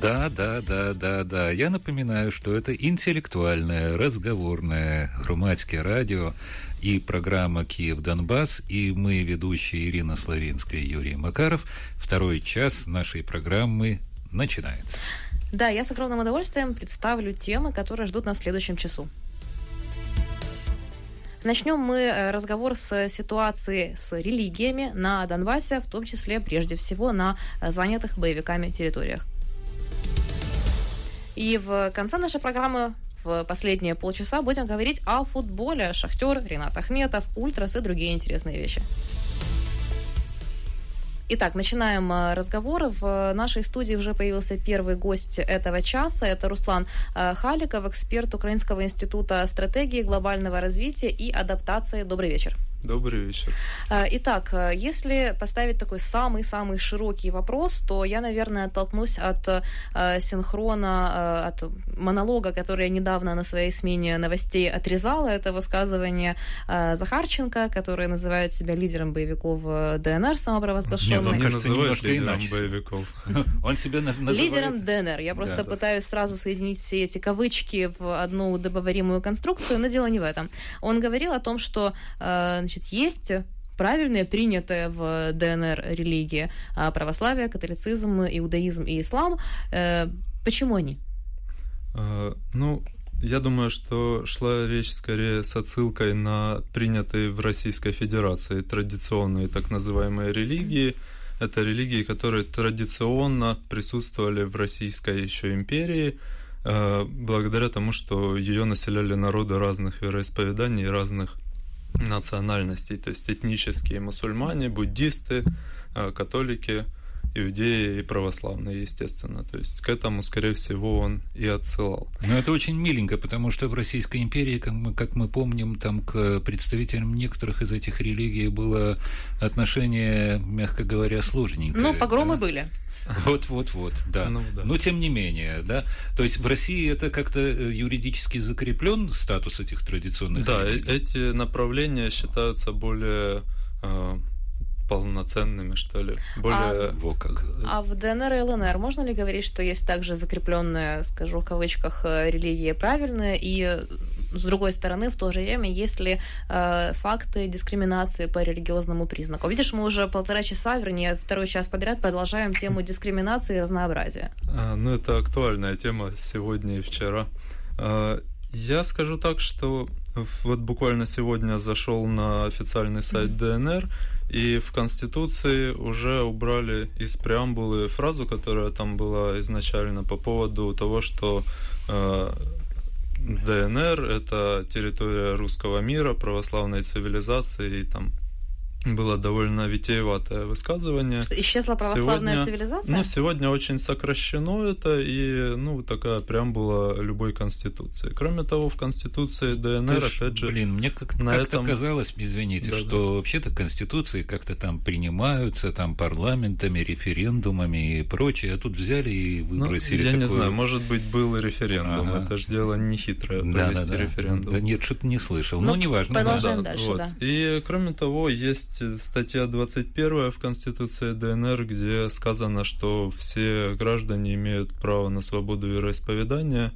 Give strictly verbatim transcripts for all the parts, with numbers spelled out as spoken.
Да, да, да, да, да. Я напоминаю, что это интеллектуальное, разговорное громадское радио и программа «Киев-Донбасс», и мы, ведущие Ирина Славинская и Юрий Макаров. Второй час нашей программы начинается. Да, я с огромным удовольствием представлю темы, которые ждут нас в следующем часу. Начнем мы разговор с ситуации с религиями на Донбассе, в том числе, прежде всего, на занятых боевиками территориях. И в конце нашей программы, в последние полчаса, будем говорить о футболе. Шахтер, Ринат Ахметов, Ультрас и другие интересные вещи. Итак, начинаем разговор. В нашей студии уже появился первый гость этого часа. Это Руслан Халиков, эксперт Украинского института стратегии, глобального развития и адаптации. Добрый вечер. Добрый вечер. Итак, если поставить такой самый-самый широкий вопрос, то я, наверное, оттолкнусь от э, синхрона, э, от монолога, который я недавно на своей смене новостей отрезала. Это высказывание э, Захарченко, который называет себя лидером боевиков ДНР, самопровозглашенный. Нет, он не кажется, называет лидером иначе. боевиков. Он себя называет... Лидером ДНР. Я просто да, пытаюсь да. сразу соединить все эти кавычки в одну удобоваримую конструкцию, но дело не в этом. Он говорил о том, что э, значит, есть правильные, принятые в ДНР религии: православие, католицизм, иудаизм и ислам. Почему они? А, ну, я думаю, что шла речь скорее с отсылкой на принятые в Российской Федерации традиционные так называемые религии. Это религии, которые традиционно присутствовали в Российской еще империи, благодаря тому, что ее населяли народы разных вероисповеданий и разных национальностей, то есть этнические мусульмане, буддисты, католики, иудеи и православные, естественно. То есть к этому, скорее всего, он и отсылал. Но это очень миленько, потому что в Российской империи, как мы, как мы помним, там к представителям некоторых из этих религий было отношение, мягко говоря, сложненькое. Ну, погромы да? были. Вот-вот-вот, да. Ну, да. Но тем не менее, да. То есть в России это как-то юридически закреплен статус этих традиционных да, религий? Да, эти направления считаются более э, полноценными, что ли. Более... А, Во как. а в ДНР и ЛНР можно ли говорить, что есть также закрепленные, скажу в кавычках, религии правильные, и с другой стороны, в то же время, есть ли э, факты дискриминации по религиозному признаку? Видишь, мы уже полтора часа, вернее, второй час подряд продолжаем тему дискриминации и разнообразия. А, ну, это актуальная тема сегодня и вчера. А, я скажу так, что вот буквально сегодня зашел на официальный сайт ДНР, и в Конституции уже убрали из преамбулы фразу, которая там была изначально по поводу того, что э, ДНР – это территория русского мира, православной цивилизации, и там было довольно витиеватое высказывание. Что, исчезла православная сегодня, цивилизация? Ну, сегодня очень сокращено это, и, ну, такая преамбула любой Конституции. Кроме того, в Конституции ДНР, ж, опять же... Блин, мне как- на как-то этом... казалось, извините, да, что да. вообще-то Конституции как-то там принимаются, там парламентами, референдумами и прочее, а тут взяли и выбросили. Ну, я такое... не знаю, может быть, был референдум, ага. это же дело не хитрое, да, провести да, да. референдум. Да нет, что-то не слышал, ну, ну неважно. Продолжаем да, дальше, вот. да. И, кроме того, есть статья двадцать первая в Конституции ДНР, где сказано, что все граждане имеют право на свободу вероисповедания.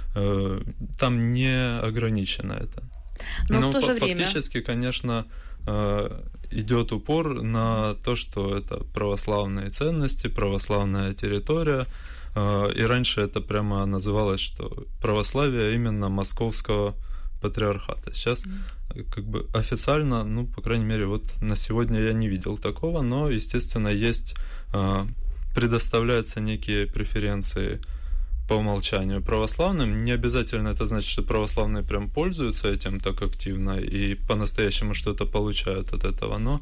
Там не ограничено это. Но, Но в то же фактически, время... конечно, идет упор на то, что это православные ценности, православная территория. И раньше это прямо называлось, что православие именно московского патриархата. Сейчас как бы официально, ну, по крайней мере, вот на сегодня я не видел такого, но, естественно, есть, предоставляются некие преференции по умолчанию православным. Не обязательно это значит, что православные прям пользуются этим так активно и по-настоящему что-то получают от этого, но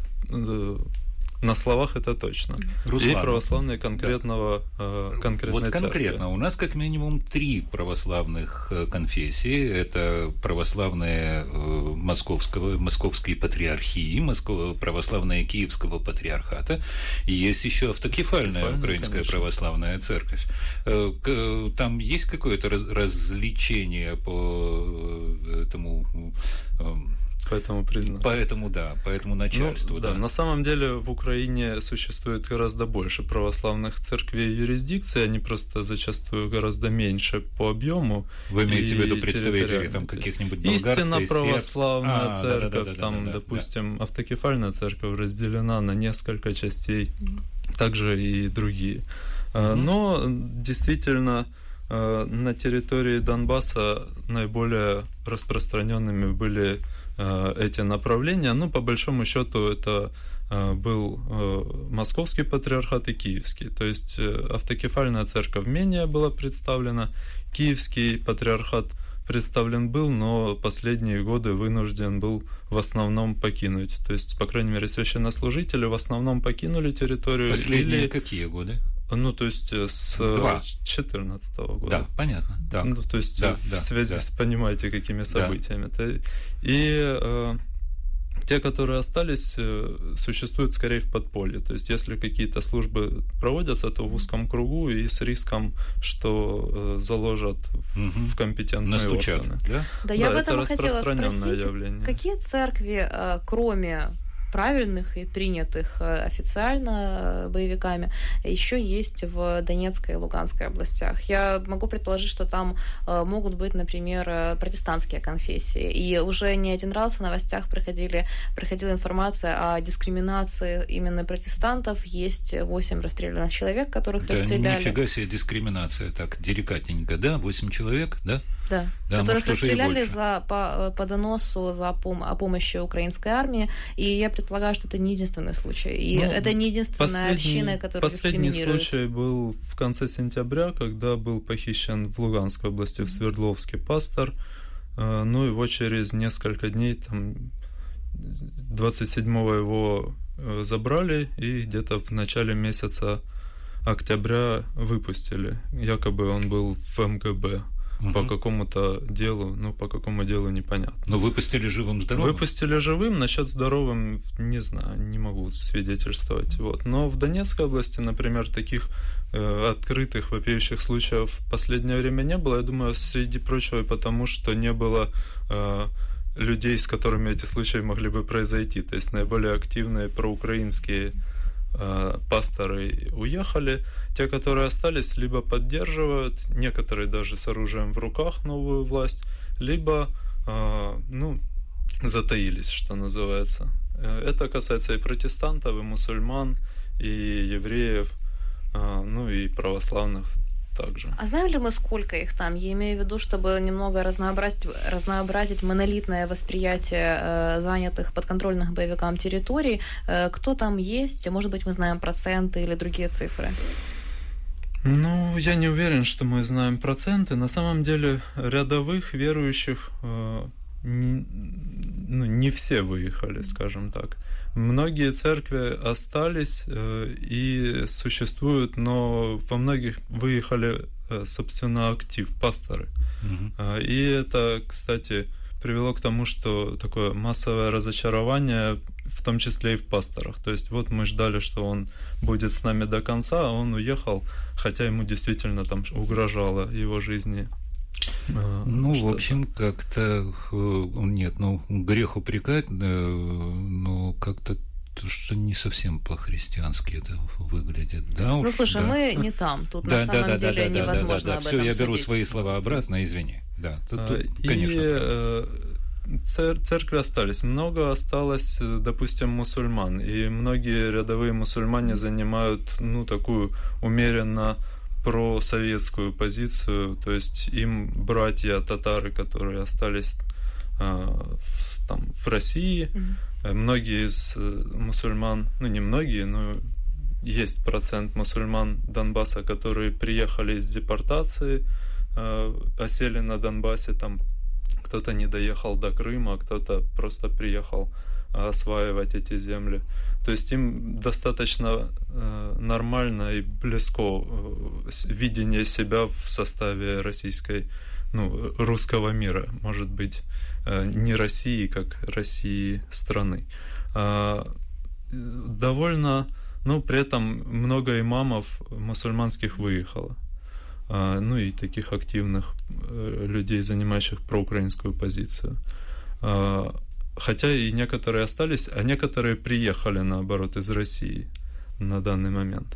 на словах это точно. Руслан, и православные конкретного, да. конкретной Вот конкретно. Церкви. У нас как минимум три православных конфессии. Это православные московского, московской патриархии, Москва, православная Киевского патриархата. И есть еще автокефальная украинская конечно. православная церковь. Там есть какое-то развлечение по этому Поэтому признали. Поэтому, да, поэтому начальству, ну, да. да. На самом деле в Украине существует гораздо больше православных церквей и юрисдикций, они просто зачастую гораздо меньше по объему. Вы имеете в виду представителей там каких-нибудь болгарской, истинно православная а, церковь, да, да, да, там, да, да, допустим, да. автокефальная церковь разделена на несколько частей, mm-hmm. также и другие. Mm-hmm. Но действительно на территории Донбасса наиболее распространенными были эти направления. Ну, по большому счету, это был Московский патриархат и Киевский. То есть автокефальная церковь менее была представлена, Киевский патриархат представлен был, но последние годы вынужден был в основном покинуть. То есть, по крайней мере, священнослужители в основном покинули территорию. Последние или... какие годы? Ну, то есть с две тысячи четырнадцатого года. Да, понятно. Так. Ну, то есть да, в да, связи да. с, понимаете, какими событиями. Да. И э, те, которые остались, э, существуют скорее в подполье. То есть если какие-то службы проводятся, то в узком кругу и с риском, что э, заложат в, угу. в компетентные Настучат, органы. да? Да, да, я об это этом хотела спросить. Явление. Какие церкви, кроме правильных и принятых официально боевиками, еще есть в Донецкой и Луганской областях? Я могу предположить, что там могут быть, например, протестантские конфессии. И уже не один раз в новостях приходили, приходила информация о дискриминации именно протестантов. Есть восемь расстрелянных человек, которых да, расстреляли. Нифига себе дискриминация. Так, деликатненько, да? восемь человек, да? Да, да которых может, расстреляли за, по, по доносу за пом- о помощи украинской армии. И я предполагаю, что это не единственный случай. И ну, это не единственная община, которая последний дискриминирует. Последний случай был в конце сентября, когда был похищен в Луганской области, в Свердловске, пастор. Ну, его через несколько дней, там, двадцать седьмого его забрали, и где-то в начале месяца октября выпустили. Якобы он был в эм гэ бэ. Угу. По какому-то делу, ну, по какому делу непонятно. Но выпустили живым-здоровым? Выпустили живым, насчет здоровым, не знаю, не могу свидетельствовать. Вот. Но в Донецкой области, например, таких э, открытых, вопиющих случаев в последнее время не было. Я думаю, среди прочего, и потому, что не было э, людей, с которыми эти случаи могли бы произойти. То есть наиболее активные проукраинские э, пасторы уехали. Те, которые остались, либо поддерживают, некоторые даже с оружием в руках, новую власть, либо, э, ну, затаились, что называется. Это касается и протестантов, и мусульман, и евреев, э, ну и православных также. А знаем ли мы, сколько их там? Я имею в виду, чтобы немного разнообразить, разнообразить монолитное восприятие э, занятых подконтрольных боевикам территорий. Э, кто там есть? Может быть, мы знаем проценты или другие цифры? Ну, я не уверен, что мы знаем проценты. На самом деле, рядовых верующих, э, не, ну, не все выехали, скажем так. Многие церкви остались э, и существуют, но во многих выехали, э, собственно, актив, пасторы. Mm-hmm. И это, кстати, привело к тому, что такое массовое разочарование, в том числе и в пасторах. То есть вот мы ждали, что он будет с нами до конца, а он уехал, хотя ему действительно там угрожало его жизни. Ну, что-то. В общем, как-то нет, ну, грех упрекать, но как-то что не совсем по-христиански это выглядит, да? Уж, ну, слушай, да. мы не там, тут да, на самом да, деле да, невозможно да, да, да, об Все, этом я беру судить. свои слова обратно, извини. Да, тут, тут, и, конечно. Цер- церкви остались. Много осталось, допустим, мусульман. И многие рядовые мусульмане занимают, ну, такую умеренно просоветскую позицию. То есть им братья татары, которые остались э, в, там, в России, mm-hmm. многие из мусульман, ну, не многие, но есть процент мусульман Донбасса, которые приехали из депортации, э, осели на Донбассе, там кто-то не доехал до Крыма, кто-то просто приехал осваивать эти земли. То есть им достаточно э, нормально и близко э, видение себя в составе российской, ну, русского мира, может быть, э, не России, как России страны. Э, довольно, ну, при этом много имамов мусульманских выехало. Ну и таких активных людей, занимающих проукраинскую позицию. хотя и некоторые остались, а некоторые приехали, наоборот, из России на данный момент.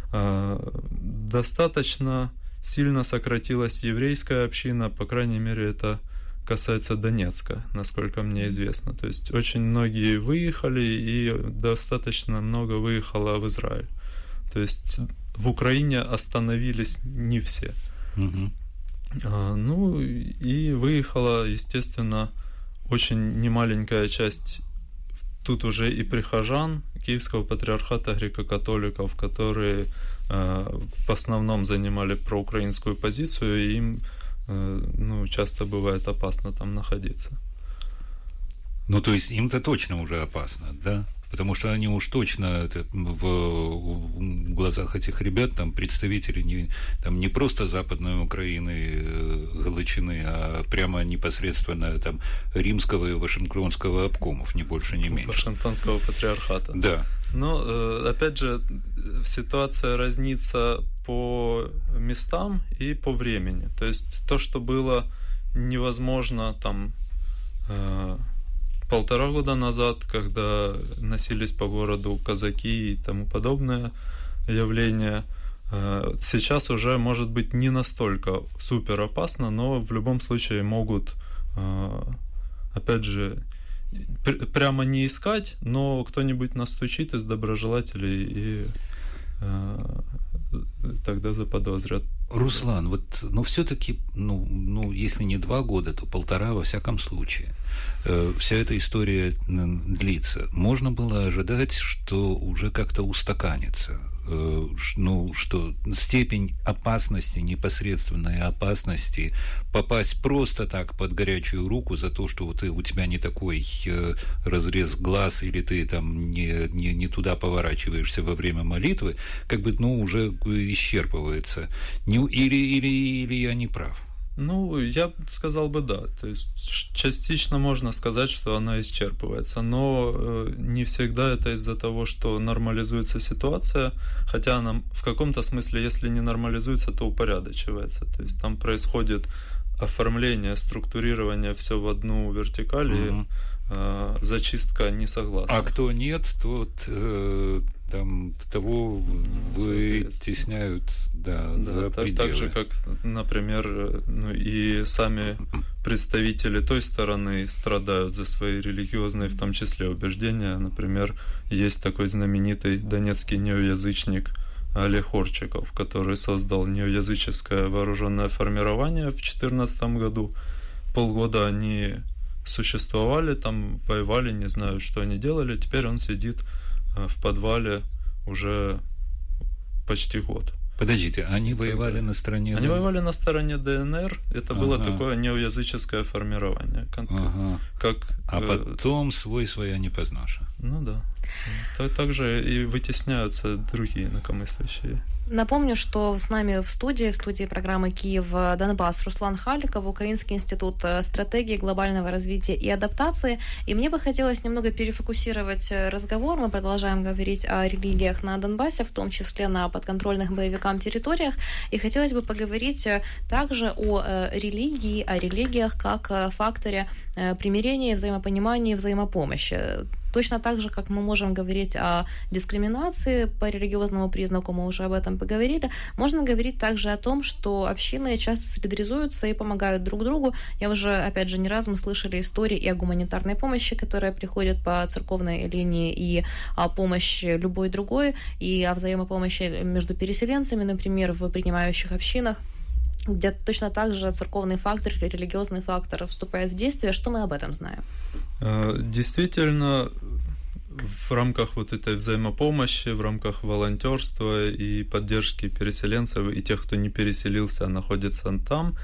Достаточно сильно сократилась еврейская община, по крайней мере, это касается Донецка, насколько мне известно. То есть очень многие выехали, и достаточно много выехало в Израиль. То есть в Украине остановились не все. Угу. А, ну и выехала, естественно, очень немаленькая часть тут уже и прихожан Киевского патриархата греко-католиков, которые э, в основном занимали проукраинскую позицию, и им э, ну, часто бывает опасно там находиться. Ну, то есть им-то точно уже опасно, да? Потому что они уж точно это, в, в глазах этих ребят там представители не, там, не просто Западной Украины, э, Галичины, а прямо непосредственно там римского и вашингтонского обкомов, ни больше, ни меньше. Вашингтонского патриархата. Да. Но, э, опять же, ситуация разнится по местам и по времени. То есть то, что было невозможно там... Э, полтора года назад, когда носились по городу казаки и тому подобное явление, сейчас уже может быть не настолько супер опасно, но в любом случае могут, опять же, прямо не искать, но кто-нибудь настучит из доброжелателей и тогда заподозрят. Руслан, вот, но все-таки, ну, ну, если не два года, то полтора во всяком случае. Э, вся эта история длится. Можно было ожидать, что уже как-то устаканится. Э, ну, что степень опасности, непосредственной опасности, попасть просто так под горячую руку за то, что вот у тебя не такой э, разрез глаз, или ты там не, не, не туда поворачиваешься во время молитвы, как бы, ну, уже исчерпывается. Не, или, или, или я не прав? Ну, я сказал бы да. То есть частично можно сказать, что она исчерпывается, но э, не всегда это из-за того, что нормализуется ситуация, хотя она в каком-то смысле, если не нормализуется, то упорядочивается. То есть там происходит оформление, структурирование все в одну вертикаль, угу. и э, зачистка несогласна. А кто нет, тот э, там того вытесняют, да, да, за так, пределы. Так же, как, например, ну, и сами представители той стороны страдают за свои религиозные, в том числе, убеждения. Например, есть такой знаменитый донецкий неоязычник Олег Орчиков, который создал неоязыческое вооруженное формирование в две тысячи четырнадцатом году. Полгода они существовали, там воевали, не знаю, что они делали. Теперь он сидит в подвале уже почти год. Подождите, они воевали на стороне... Они воевали на стороне ДНР. Это ага. было такое неоязыческое формирование. Как, ага. как, а потом свой своя не познаша. Ну да. Так, также и вытесняются другие инакомыслящие. Напомню, что с нами в студии, в студии программы «Киев-Донбасс» Руслан Халиков, Украинский институт стратегии глобального развития и адаптации. И мне бы хотелось немного перефокусировать разговор. Мы продолжаем говорить о религиях на Донбассе, в том числе на подконтрольных боевикам территориях. И хотелось бы поговорить также о религии, о религиях как факторе примирения, взаимопонимания, взаимопомощи. Точно так же, как мы можем говорить о дискриминации по религиозному признаку, мы уже об этом поговорили, можно говорить также о том, что общины часто солидаризуются и помогают друг другу. Я уже, опять же, не раз мы слышали истории и о гуманитарной помощи, которая приходит по церковной линии, и о помощи любой другой, и о взаимопомощи между переселенцами, например, в принимающих общинах, где точно так же церковный фактор или религиозный фактор вступает в действие. Что мы об этом знаем? Действительно, в рамках вот этой взаимопомощи, в рамках волонтерства и поддержки переселенцев и тех, кто не переселился, а находится там,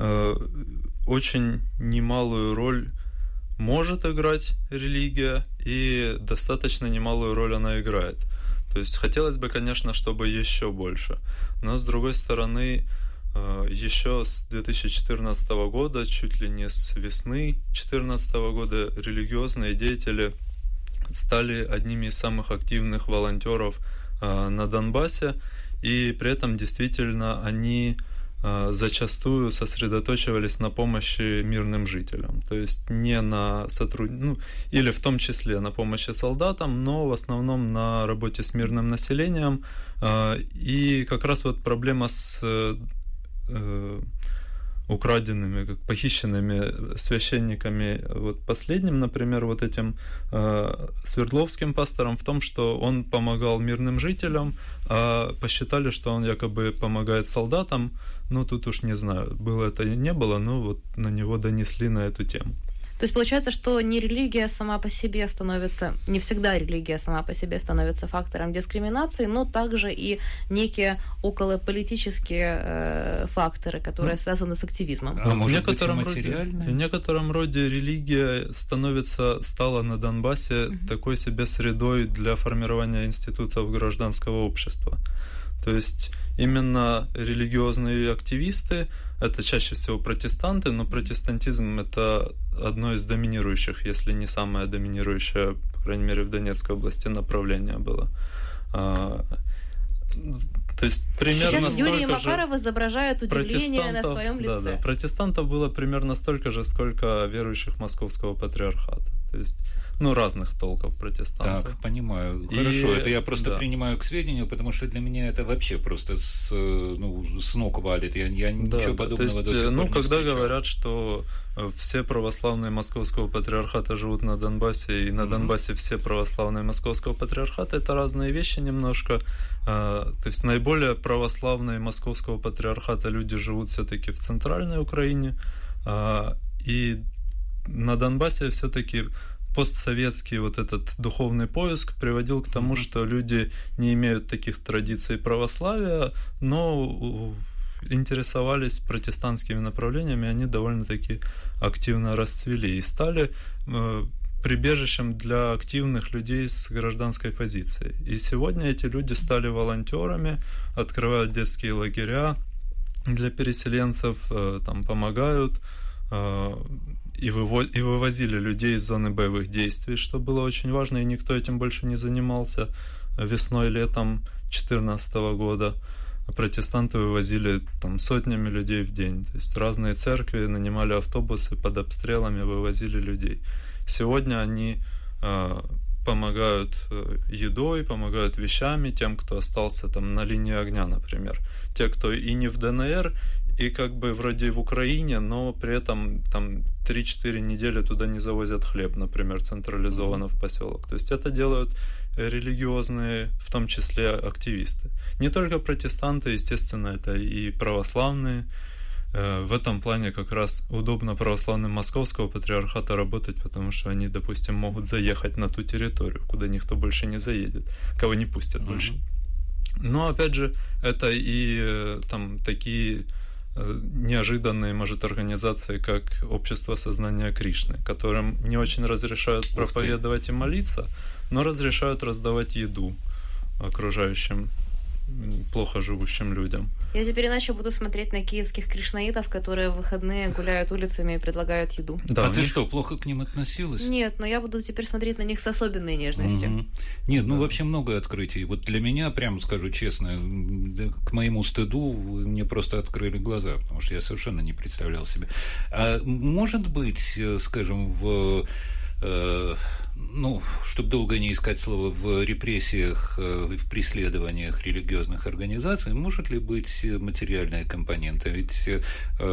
очень немалую роль может играть религия, и достаточно немалую роль она играет. То есть хотелось бы, конечно, чтобы еще больше, но с другой стороны, еще с две тысячи четырнадцатого года, чуть ли не с весны две тысячи четырнадцатого года, религиозные деятели стали одними из самых активных волонтеров на Донбассе, и при этом действительно они зачастую сосредоточивались на помощи мирным жителям, то есть не на сотруд... ну, или в том числе на помощи солдатам, но в основном на работе с мирным населением. И как раз вот проблема с украденными, как похищенными священниками, вот последним, например, вот этим э, Свердловским пастором, в том, что он помогал мирным жителям, а посчитали, что он якобы помогает солдатам. Ну, тут уж не знаю, было это или не было, но вот на него донесли на эту тему. То есть получается, что не религия сама по себе становится, не всегда религия сама по себе становится фактором дискриминации, но также и некие околополитические э, факторы, которые ну, связаны с активизмом. А, а может в некотором быть и роде, в некотором роде религия становится, стала на Донбассе mm-hmm. такой себе средой для формирования институтов гражданского общества. То есть именно религиозные активисты, это чаще всего протестанты, но протестантизм это одно из доминирующих, если не самое доминирующее, по крайней мере, в Донецкой области направление было. А, то есть примерно Сейчас Юрий Макаров изображает удивление на своем лице. Да, да, протестантов было примерно столько же, сколько верующих Московского патриархата. То есть ну, разных толков протестантов. Так, понимаю. Хорошо, и, это я просто да. принимаю к сведению, потому что для меня это вообще просто с, ну, с ног валит. Я, я да, ничего да, подобного то есть, до сих пор ну, не когда встречал. Говорят, что все православные Московского патриархата живут на Донбассе, и на mm-hmm. Донбассе все православные Московского патриархата, это разные вещи немножко. То есть наиболее православные Московского патриархата люди живут все-таки в центральной Украине, и на Донбассе все-таки постсоветский вот этот духовный поиск приводил к тому, mm-hmm. что люди не имеют таких традиций православия, но интересовались протестантскими направлениями, они довольно-таки активно расцвели и стали э, прибежищем для активных людей с гражданской позицией. И сегодня эти люди стали волонтерами, открывают детские лагеря для переселенцев, э, там помогают, э, И, выво- и вывозили людей из зоны боевых действий, что было очень важно, и никто этим больше не занимался весной, летом две тысячи четырнадцатого года. Протестанты вывозили там сотнями людей в день. То есть разные церкви нанимали автобусы, под обстрелами вывозили людей. Сегодня они э, помогают едой, помогают вещами тем, кто остался там на линии огня, например. Те, кто и не в ДНР, и как бы вроде в Украине, но при этом там три-четыре недели туда не завозят хлеб, например, централизованно в поселок. То есть это делают религиозные, в том числе активисты. Не только протестанты, естественно, это и православные. В этом плане как раз удобно православным Московского патриархата работать, потому что они, допустим, могут заехать на ту территорию, куда никто больше не заедет, кого не пустят mm-hmm. больше. Но, опять же, это и там такие неожиданные, может, организации, как Общество сознания Кришны, которым не очень разрешают проповедовать и молиться, но разрешают раздавать еду окружающим плохо живущим людям. Я теперь иначе буду смотреть на киевских кришнаитов, которые в выходные гуляют улицами и предлагают еду. Да, а ты них... что, плохо к ним относилась? Нет, но я буду теперь смотреть на них с особенной нежностью. Угу. Нет, ну да. Вообще много открытий. Вот для меня, прямо скажу честно, к моему стыду мне просто открыли глаза, потому что я совершенно не представлял себе. А может быть, скажем, в... ну, чтобы долго не искать слова, в репрессиях, в преследованиях религиозных организаций, может ли быть материальная компонента? Ведь э,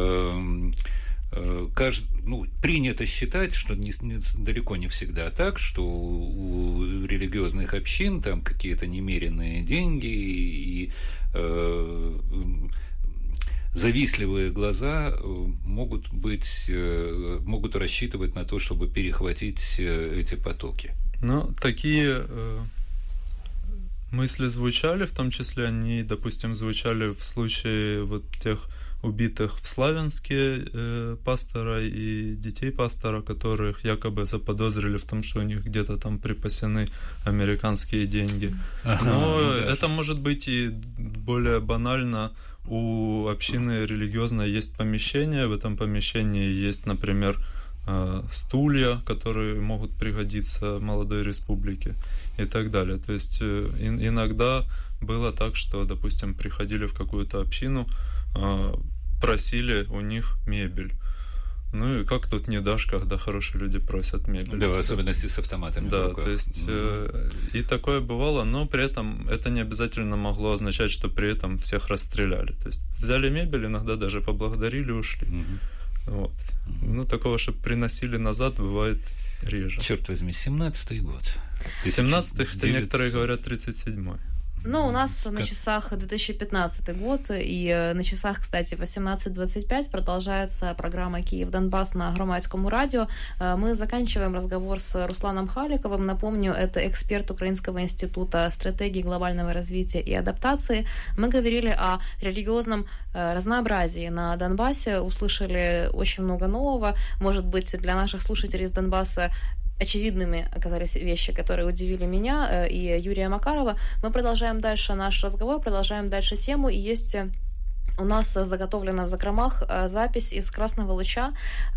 э, кажд... ну, принято считать, что не, не, далеко не всегда так, что у религиозных общин там какие-то немеренные деньги и э, завистливые глаза могут быть, могут рассчитывать на то, чтобы перехватить эти потоки. Ну, такие э, мысли звучали, в том числе они, допустим, звучали в случае вот тех убитых в Славянске э, пастора и детей пастора, которых якобы заподозрили в том, что у них где-то там припасены американские деньги. Ага, Но ну, это может быть и более банально. У общины религиозной есть помещение, в этом помещении есть, например, стулья, которые могут пригодиться молодой республике и так далее. То есть иногда было так, что, допустим, приходили в какую-то общину, просили у них мебель. Ну и как тут не дашь, когда хорошие люди просят мебель. Да, в особенности с автоматами. Да, то есть mm-hmm. э, и такое бывало, но при этом это не обязательно могло означать, что при этом всех расстреляли. То есть взяли мебель, иногда даже поблагодарили, ушли. Mm-hmm. Вот. Mm-hmm. Ну, такого, чтобы приносили назад, бывает реже. Черт возьми, семнадцатый год. семнадцатый, хотя некоторые говорят тридцать седьмой. Ну, у нас на часах две тысячи пятнадцатый год, и на часах, кстати, восемнадцать двадцать пять продолжается программа «Киев-Донбасс» на Громадскому радио. Мы заканчиваем разговор с Русланом Халиковым. Напомню, это эксперт Украинского института стратегии глобального развития и адаптации. Мы говорили о религиозном разнообразии на Донбассе, услышали очень много нового. Может быть, для наших слушателей из Донбасса очевидными оказались вещи, которые удивили меня и Юрия Макарова. Мы продолжаем дальше наш разговор, продолжаем дальше тему, и есть у нас заготовлена в закромах запись из Красного Луча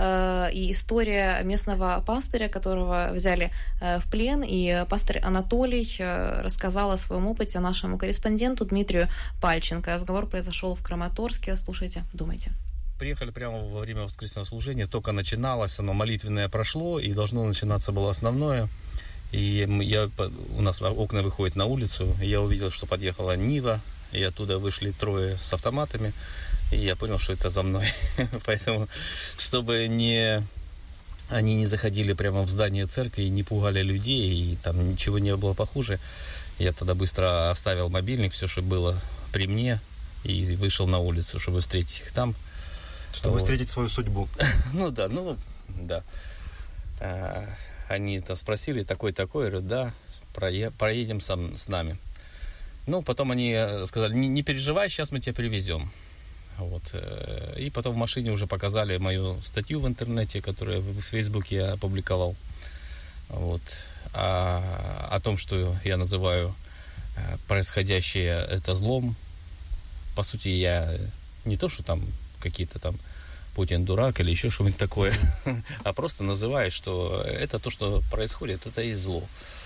и история местного пастыря, которого взяли в плен, и пастырь Анатолий рассказал о своем опыте нашему корреспонденту Дмитрию Пальченко. Разговор произошел в Краматорске. Слушайте, думайте. Приехали прямо во время воскресного служения, только начиналось, оно молитвенное прошло, и должно начинаться было основное. И я, у нас окна выходят на улицу, и я увидел, что подъехала Нива, и оттуда вышли трое с автоматами, и я понял, что это за мной. Поэтому, чтобы не, они не заходили прямо в здание церкви и не пугали людей, и там ничего не было похуже, я тогда быстро оставил мобильник, все, что было при мне, и вышел на улицу, чтобы встретить их там. Чтобы вот. Встретить свою судьбу. Ну да, ну да. А, они там спросили, такой-такой, я говорю, да, проедем сам, с нами. Ну, потом они сказали, не, не переживай, сейчас мы тебя привезем. Вот. И потом в машине уже показали мою статью в интернете, которую в Фейсбуке я опубликовал. Вот. А, о том, что я называю происходящее это злом. По сути, я не то, что там какие-то там Путин дурак или еще что-нибудь такое, а просто называешь, что это то, что происходит, это и зло.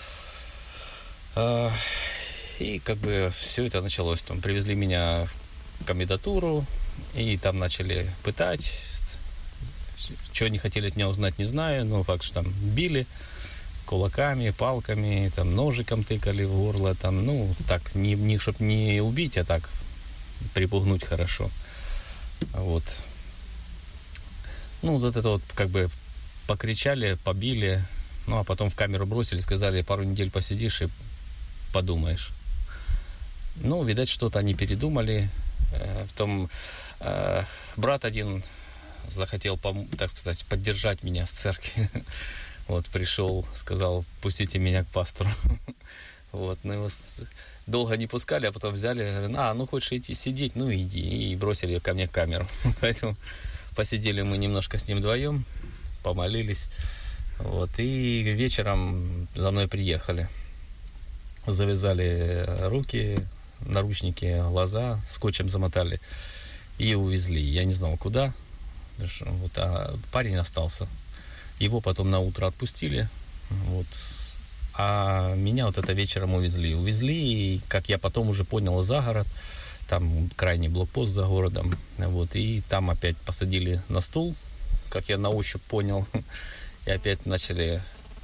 И как бы все это началось. Там привезли меня в комендатуру, и там начали пытать. Чего они хотели от меня узнать, не знаю, но факт, что там били кулаками, палками, там ножиком тыкали в горло, там, ну, так, не, не, чтобы не убить, а так припугнуть хорошо. Вот. Ну, вот это вот как бы покричали, побили, ну, а потом в камеру бросили, сказали, пару недель посидишь и подумаешь. Ну, видать, что-то они передумали. Потом э, брат один захотел, так сказать, поддержать меня с церкви. Вот, пришел, сказал, пустите меня к пастору. Вот, ну, его долго не пускали, а потом взяли, говорят, а, ну, хочешь идти сидеть, ну, иди. И бросили ко мне камеру. Поэтому посидели мы немножко с ним вдвоем, помолились. Вот, и вечером за мной приехали. Завязали руки, наручники, глаза, скотчем замотали и увезли. Я не знал, куда. Вот, а парень остался. Его потом на утро отпустили. Вот. А меня вот это вечером увезли. Увезли, и, как я потом уже понял, за город. Там крайний блокпост за городом. Вот. И там опять посадили на стул, как я на ощупь понял. И опять начали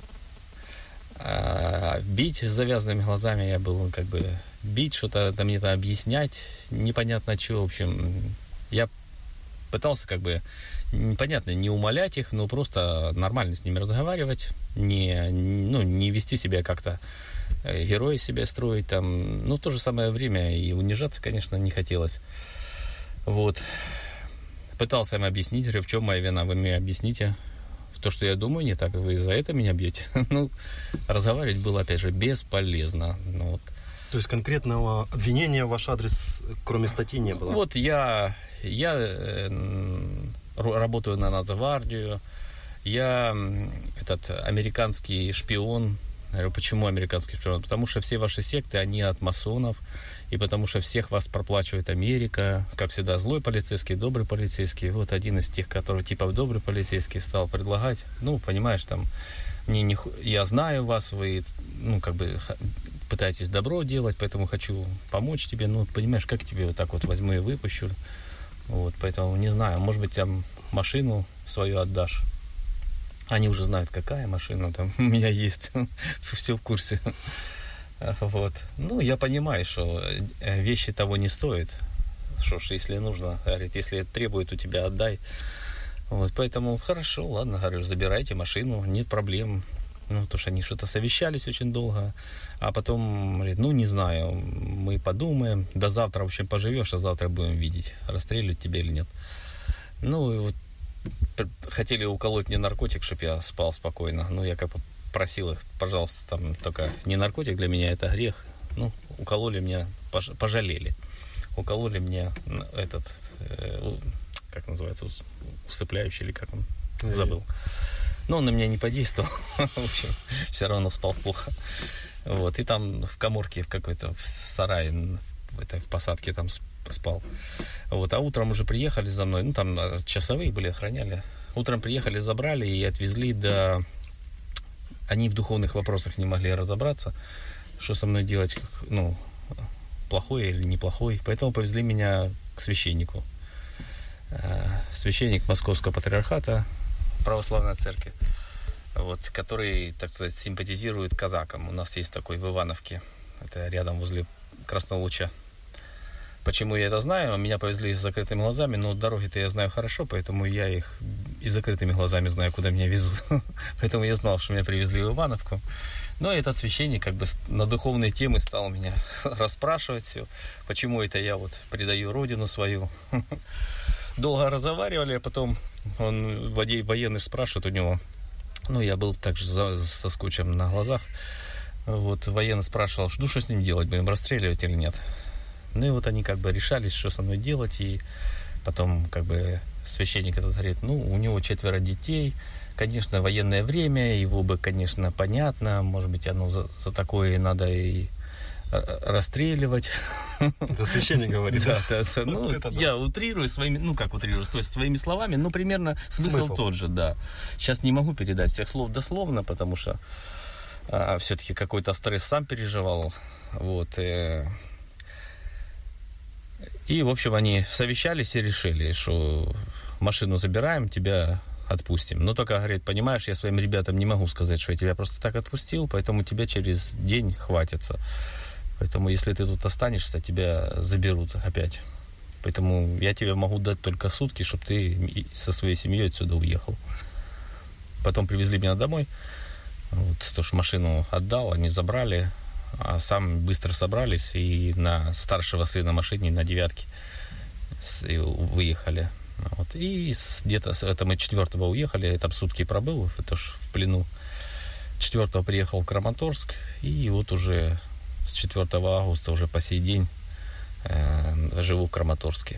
а, бить с завязанными глазами. Я был как бы бить, что-то там мне-то объяснять. Непонятно что. В общем, я пытался как бы, непонятно, не умолять их, но просто нормально с ними разговаривать, не, ну, не вести себя как-то, героя себя строить там. Ну, в то же самое время и унижаться, конечно, не хотелось. Вот. Пытался им объяснить, говорю, в чем моя вина, вы мне объясните. То, что я думаю не так, вы за это меня бьете. Ну, разговаривать было, опять же, бесполезно. Ну, вот. То есть конкретного обвинения в ваш адрес, кроме статьи, не было? Вот я, я э, работаю на Нацгвардию, я этот американский шпион. Я говорю, почему американский шпион? Потому что все ваши секты, они от масонов, и потому что всех вас проплачивает Америка. Как всегда, злой полицейский, добрый полицейский. Вот один из тех, который типа добрый полицейский стал предлагать. Ну, понимаешь, там, мне не, я знаю вас, вы, ну, как бы пытаетесь добро делать, поэтому хочу помочь тебе. Ну, понимаешь, как тебе вот так вот возьму и выпущу? Вот, поэтому не знаю, может быть, там машину свою отдашь. Они уже знают, какая машина там у меня есть. Все в курсе. Вот. Ну, я понимаю, что вещи того не стоят. Что ж, если нужно, говорит, если требует у тебя, отдай. Вот, поэтому хорошо, ладно, говорю, забирайте машину, нет проблем. Ну, потому что они что-то совещались очень долго. А потом, говорит, ну, не знаю, мы подумаем. До завтра, в общем, поживешь, а завтра будем видеть, расстреливать тебя или нет. Ну, и вот хотели уколоть мне наркотик, чтобы я спал спокойно. Ну, я как бы просил их, пожалуйста, там только не наркотик, для меня это грех. Ну, укололи меня, пож- пожалели. Укололи мне этот, э, как называется, усыпляющий или как он, забыл. Но он на меня не подействовал. В общем, все равно спал плохо. Вот. И там в каморке в какой-то в сарае в этой в посадке там спал. Вот. А утром уже приехали за мной. Ну, там часовые были, охраняли. Утром приехали, забрали и отвезли до... Они в духовных вопросах не могли разобраться, что со мной делать, ну, плохой или неплохой. Поэтому повезли меня к священнику. Священник Московского патриархата, православной церкви, вот, который, так сказать, симпатизирует казакам. У нас есть такой в Ивановке, это рядом возле Красного Луча. Почему я это знаю? Меня повезли с закрытыми глазами, но дороги-то я знаю хорошо, поэтому я их и закрытыми глазами знаю, куда меня везут. Поэтому я знал, что меня привезли в Ивановку. Но этот священник как бы на духовные темы стал меня расспрашивать все. Почему это я вот предаю родину свою. Долго разговаривали, а потом он военный спрашивает у него. Ну, я был также за, со скотчем на глазах. Вот военный спрашивал, ну, что с ним делать, будем расстреливать или нет. Ну, и вот они как бы решались, что со мной делать. И потом как бы священник этот говорит, ну, у него четверо детей. Конечно, военное время, его бы, конечно, понятно. Может быть, оно за, за такое надо и расстреливать. Это священник говорит. Да, да, да. Ну, вот я да. утрирую своими, ну как утрирую, то есть своими словами, но примерно смысл, смысл тот же, да. Сейчас не могу передать всех слов дословно, потому что а, все-таки какой-то стресс сам переживал. Вот. И, и, в общем, они совещались и решили, что машину забираем, тебя отпустим. Но только, говорит, понимаешь, я своим ребятам не могу сказать, что я тебя просто так отпустил, поэтому тебя через день хватится. Поэтому, если ты тут останешься, тебя заберут опять. Поэтому я тебе могу дать только сутки, чтобы ты со своей семьей отсюда уехал. Потом привезли меня домой. Вот, то, что машину отдал, они забрали, а сам быстро собрались и на старшего сына машине на девятке выехали. Вот, и где-то это мы четвертого уехали, там сутки пробыл, это ж в плену. Четвертого приехал в Краматорск, и вот уже с четвёртого августа уже по сей день э, живу в Краматорске.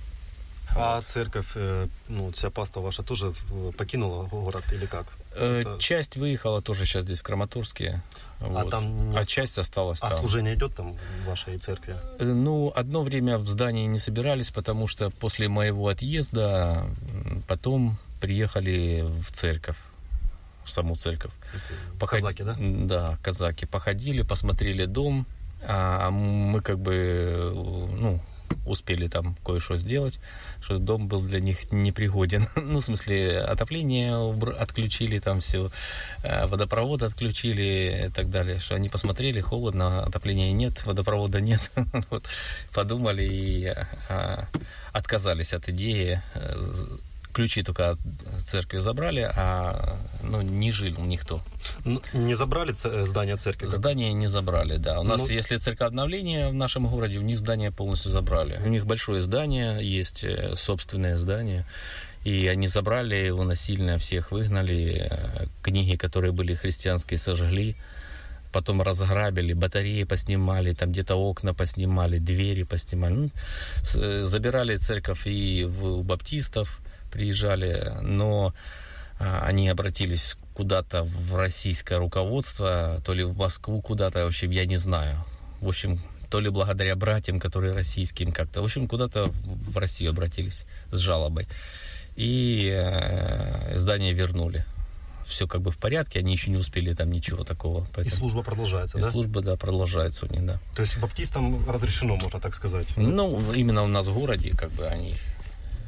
А церковь, э, ну, вся паства ваша тоже покинула город или как? Э, Это... Часть выехала тоже сейчас здесь в Краматорске. Вот. А, там нет... а часть осталась а там. А служение идет там в вашей церкви? Э, ну, одно время в здании не собирались, потому что после моего отъезда потом приехали в церковь. В саму церковь. Поход... Казаки, да? Да, казаки. Походили, посмотрели дом, а мы как бы, ну, успели там кое-что сделать, что дом был для них непригоден. Ну, в смысле, отопление отключили, там все, водопровод отключили и так далее. Что они посмотрели, холодно, отопления нет, водопровода нет. Вот, подумали и а, отказались от идеи. Ключи только от церкви забрали, а ну, не жил никто. Не забрали ц- здание церкви? Здание не забрали, да. У нас, ну... если церковь обновления в нашем городе, у них здание полностью забрали. У них большое здание, есть собственное здание, и они забрали его насильно, всех выгнали, книги, которые были христианские, сожгли, потом разграбили, батареи поснимали, там где-то окна поснимали, двери поснимали. Ну, забирали церковь и у баптистов, приезжали, но а, они обратились куда-то в российское руководство, то ли в Москву куда-то, в общем, я не знаю. В общем, то ли благодаря братьям, которые российским как-то, в общем, куда-то в Россию обратились с жалобой. И э, здание вернули. Все как бы в порядке, они еще не успели там ничего такого. Поэтому... И служба продолжается, И да? служба, да, продолжается у них, да. То есть баптистам разрешено, можно так сказать? Ну, именно у нас в городе, как бы, они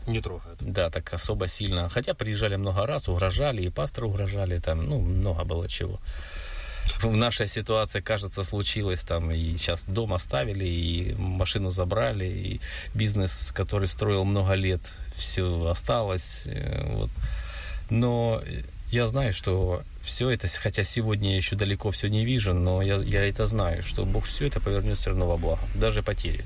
Не трогают. Да, так особо сильно. Хотя приезжали много раз, угрожали, и пастору угрожали, там, ну, много было чего. Наша ситуация, кажется, случилась там, и сейчас дом оставили, и машину забрали, и бизнес, который строил много лет, все осталось. Вот. Но я знаю, что все это, хотя сегодня я еще далеко все не вижу, но я, я это знаю, что Бог все это повернет все равно во благо, даже потери.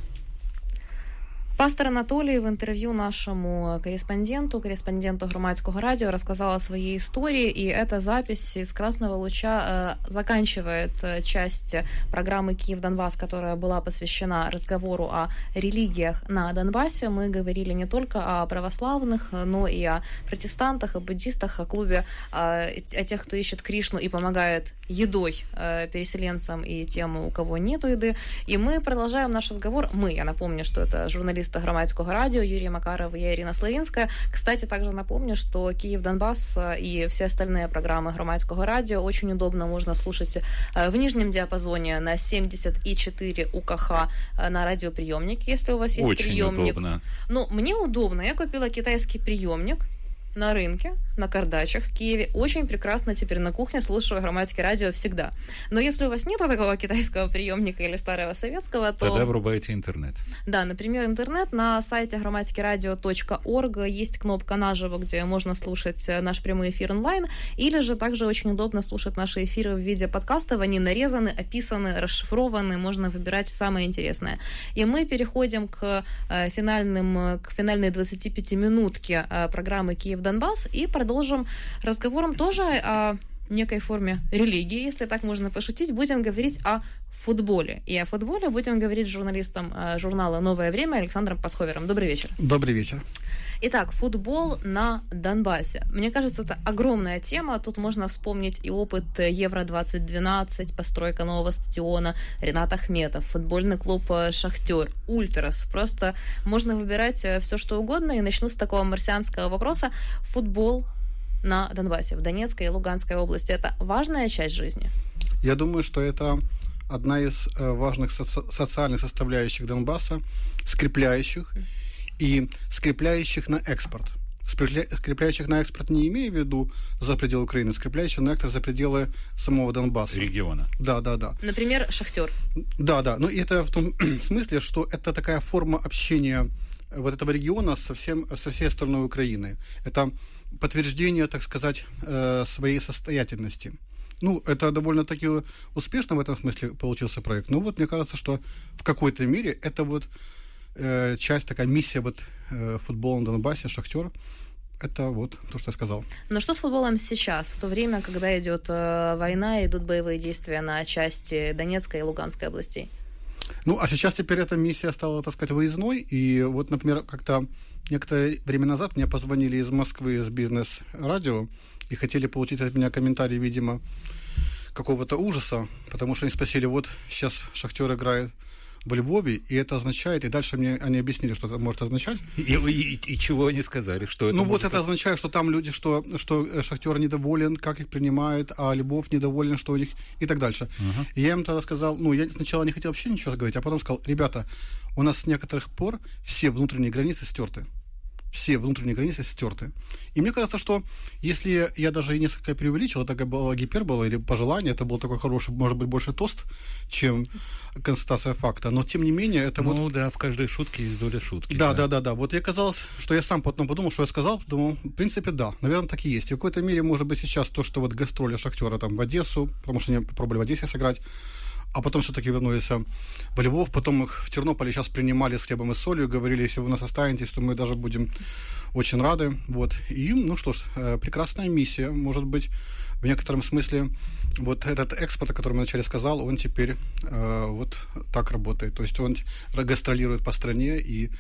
Пастор Анатолій в интервью нашему корреспонденту, корреспонденту Громадского радио, рассказал о своей истории, и эта запись из Красного Луча э, заканчивает часть программы «Киев-Донбасс», которая была посвящена разговору о религиях на Донбассе. Мы говорили не только о православных, но и о протестантах, о буддистах, о клубе, э, о тех, кто ищет Кришну и помогает едой э, переселенцам и тем, у кого нету еды. И мы продолжаем наш разговор. Мы, я напомню, что это журналист Громадского радио Юрий Макаров и Ирина Славинская. Кстати, также напомню, что Киев-Донбасс и все остальные программы Громадского радио очень удобно можно слушать в нижнем диапазоне на семьдесят четыре УКХ на радиоприемнике, если у вас есть очень приемник. Очень удобно. Ну, мне удобно. Я купила китайский приемник на рынке, на Кардачах в Киеве. Очень прекрасно теперь на кухне слушаю Громадское радио всегда. Но если у вас нет такого китайского приемника или старого советского, то... Тогда врубайте интернет. Да, например, интернет. На сайте громадский радио точка орг есть кнопка «Наживо», где можно слушать наш прямой эфир онлайн, или же также очень удобно слушать наши эфиры в виде подкастов. Они нарезаны, описаны, расшифрованы, можно выбирать самое интересное. И мы переходим к финальным, к финальной двадцатипятиминутке программы «Киев-Донбасс» и продолжим разговором тоже о некой форме религии, если так можно пошутить. Будем говорить о футболе. И о футболе будем говорить с журналистом журнала «Новое время» Александром Пасховером. Добрый вечер. Добрый вечер. Итак, футбол на Донбассе. Мне кажется, это огромная тема. Тут можно вспомнить и опыт Евро двадцать двенадцать, постройка нового стадиона, Ренат Ахметов, футбольный клуб «Шахтер», Ультрас. Просто можно выбирать все, что угодно. И начну с такого марсианского вопроса. Футбол на Донбассе, в Донецкой и Луганской области. Это важная часть жизни? Я думаю, что это одна из важных соци- социальных составляющих Донбасса, скрепляющих и скрепляющих на экспорт. Скрепляющих на экспорт не имея в виду за пределы Украины, скрепляющих на экспорт за пределы самого Донбасса. Региона. Да, да, да. Например, «Шахтер». Да, да. Ну, и это в том смысле, что это такая форма общения вот этого региона со, всем, со всей остальной Украины. Это подтверждение, так сказать, своей состоятельности. Ну, это довольно-таки успешно в этом смысле получился проект. Но вот мне кажется, что в какой-то мере это вот э, часть, такая миссия вот э, футбола на Донбассе, «Шахтер». Это вот то, что я сказал. Но что с футболом сейчас, в то время, когда идет э, война, идут боевые действия на части Донецкой и Луганской областей? Ну, а сейчас теперь эта миссия стала, так сказать, выездной. И вот, например, как-то некоторое время назад мне позвонили из Москвы, из бизнес-радио, и хотели получить от меня комментарий, видимо, какого-то ужаса, потому что они спросили, вот сейчас «Шахтер» играет в Львове, и это означает, и дальше мне они объяснили, что это может означать. И, и, и чего они сказали? Что это ну вот это быть? означает, что там люди, что, что «Шахтер» недоволен, как их принимают, а Львов недоволен, что у них, и так дальше. Uh-huh. И я им тогда сказал, ну, я сначала не хотел вообще ничего говорить, а потом сказал, ребята, у нас с некоторых пор все внутренние границы стерты. Все внутренние границы стерты. И мне кажется, что если я даже и несколько преувеличил, это была гипербола или пожелание, это был такой хороший, может быть, больше тост, чем констатация факта. Но, тем не менее, это ну, вот... Ну да, в каждой шутке есть доля шутки. Да, да, да, да. Вот я казалось, что я сам потом подумал, что я сказал, думал, в принципе, да, наверное, так и есть. И в какой-то мере, может быть, сейчас то, что вот гастроли «Шахтера» там в Одессу, потому что они попробовали в Одессе сыграть, а потом все-таки вернулись в Львов, потом их в Тернополе сейчас принимали с хлебом и солью, говорили, если вы у нас останетесь, то мы даже будем очень рады. Вот. И, ну что ж, прекрасная миссия, может быть, в некотором смысле, вот этот экспорт, о котором я вначале сказал, он теперь э, вот так работает. То есть он гастролирует по стране и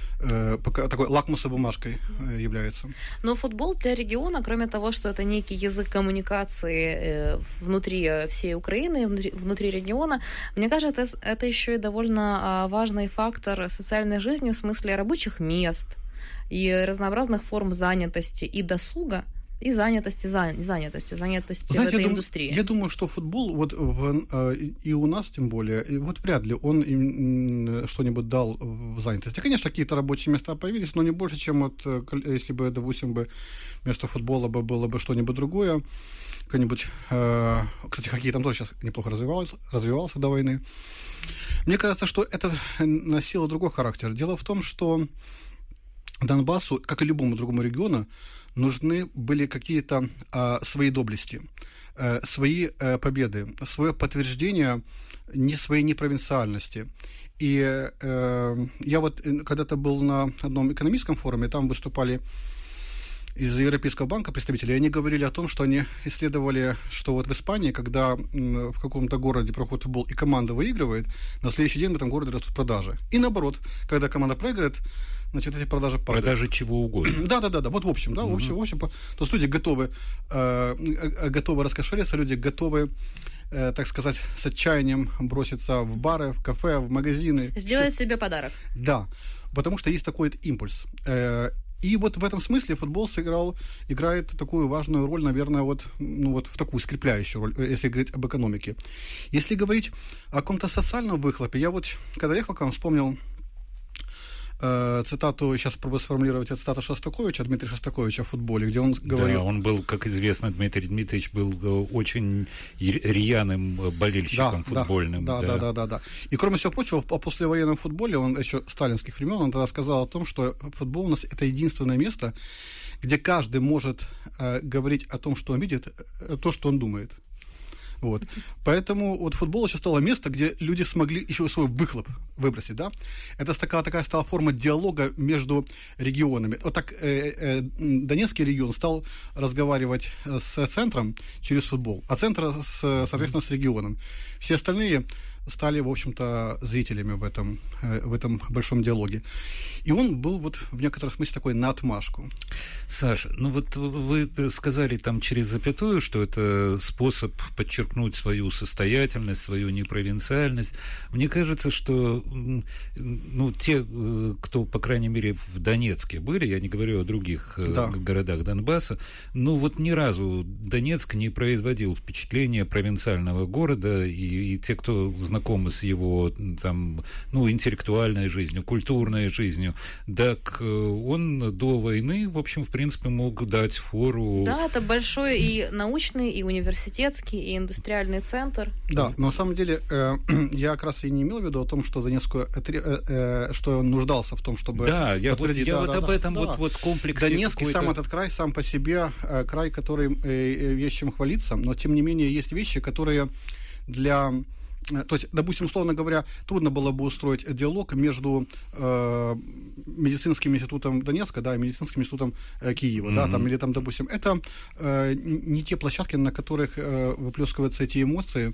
такой лакмусовой бумажкой является. Но футбол для региона, кроме того, что это некий язык коммуникации внутри всей Украины, внутри, внутри региона, мне кажется, это, это еще и довольно важный фактор социальной жизни в смысле рабочих мест и разнообразных форм занятости и досуга. И занятость, и занятость, и занятость Знаете, в этой я дум, индустрии. Я думаю, что футбол, вот в, и у нас тем более, вот вряд ли он им что-нибудь дал в занятости. Конечно, какие-то рабочие места появились, но не больше, чем вот, если бы, допустим, бы вместо футбола бы было бы что-нибудь другое. Какой-нибудь, э, кстати, хоккей там тоже сейчас неплохо развивался, развивался до войны. Мне кажется, что это носило другой характер. Дело в том, что Донбассу, как и любому другому региону, нужны были какие-то э, свои доблести, э, свои э, победы, свое подтверждение не своей непровинциальности. И э, я вот когда-то был на одном экономическом форуме, там выступали из Европейского банка представители, и они говорили о том, что они исследовали, что вот в Испании, когда в каком-то городе проходит футбол и команда выигрывает, на следующий день в этом городе растут продажи. И наоборот, когда команда проигрывает, значит, эти продажи падают. Продажи чего угодно. Да, да, да, да. Вот в общем, да, mm-hmm. в общем, в общем, то есть люди готовы, э, готовы раскошелиться, люди готовы, э, так сказать, с отчаянием броситься в бары, в кафе, в магазины. Сделать Все. себе подарок. Да, потому что есть такой импульс. Э, И вот в этом смысле футбол сыграл, играет такую важную роль, наверное, вот, ну вот в такую скрепляющую роль, если говорить об экономике. Если говорить о каком-то социальном выхлопе, я вот, когда ехал к вам, вспомнил э, цитату, сейчас пробую сформулировать, цитату Шостаковича, Дмитрия Шостаковича в футболе, где он говорил... Да, он был, как известно, Дмитрий Дмитриевич был очень рьяным болельщиком да, футбольным. Да, да, да, да, да, да. И, кроме всего прочего, о послевоенном футболе, он еще сталинских времен, он тогда сказал о том, что футбол у нас это единственное место, где каждый может э, говорить о том, что он видит, э, то, что он думает. Вот. Поэтому вот футбол еще стало место, где люди смогли еще свой выхлоп выбросить, да. Это такая, такая стала форма диалога между регионами. Вот так э, э, Донецкий регион стал разговаривать с центром через футбол, а центр, с, соответственно, с регионом. Все остальные стали, в общем-то, зрителями в этом, э, в этом большом диалоге. И он был вот в некотором смысле такой наотмашку. Саша, ну вот вы сказали там через запятую, что это способ подчеркнуть свою состоятельность, свою непровинциальность. Мне кажется, что ну, те, кто, по крайней мере, в Донецке были, я не говорю о других да. городах Донбасса, ну вот ни разу Донецк не производил впечатления провинциального города, и, и те, кто знакомы с его там, ну, интеллектуальной жизнью, культурной жизнью, так он до войны, в общем, в принципе, мог дать фору... Да, это большой и научный, и университетский, и индустриальный центр. Да, но на самом деле э, я как раз и не имел в виду о том, что Донецкую, э, э, что он нуждался в том, чтобы... Да, я вот, я да, вот да, об да, этом да. вот, вот комплексе... Донецк и сам этот край, сам по себе э, край, который э, есть чем хвалиться, но тем не менее есть вещи, которые для... То есть, допустим, условно говоря, трудно было бы устроить диалог между э, медицинским институтом Донецка, да, и медицинским институтом э, Киева, mm-hmm. да, там, или там, допустим, это э, не те площадки, на которых э, выплескиваются эти эмоции.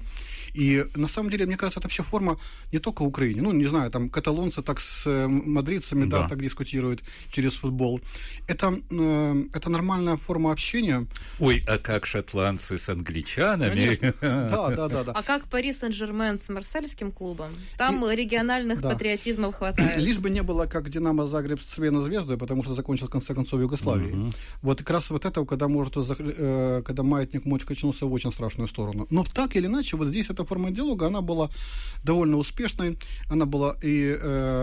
И на самом деле, мне кажется, это вообще форма не только в Украине. Ну, не знаю, там каталонцы так с э, мадридцами, да. да, так дискутируют через футбол. Это, э, это нормальная форма общения. Ой, а как шотландцы с англичанами? Да, да, да, да. А как Пари Сен-Жермен с марсельским клубом? Там и, региональных да. патриотизмов хватает. Лишь бы не было, как Динамо Загреб с Цервеной Звездой, потому что закончил, в конце концов, Югославии. Uh-huh. Вот как раз вот это, когда, может, когда маятник мочь качнулся в очень страшную сторону. Но так или иначе, вот здесь эта форма диалога, она была довольно успешной, она была и,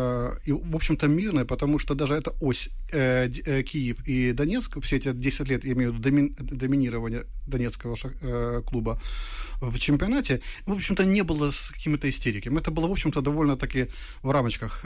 и в общем-то, мирной, потому что даже эта ось Киев и Донецк, все эти десять лет, я имею в виду доминирование Донецкого клуба в чемпионате, в общем-то, не было с какими-то истериками. Это было, в общем-то, довольно-таки в рамочках.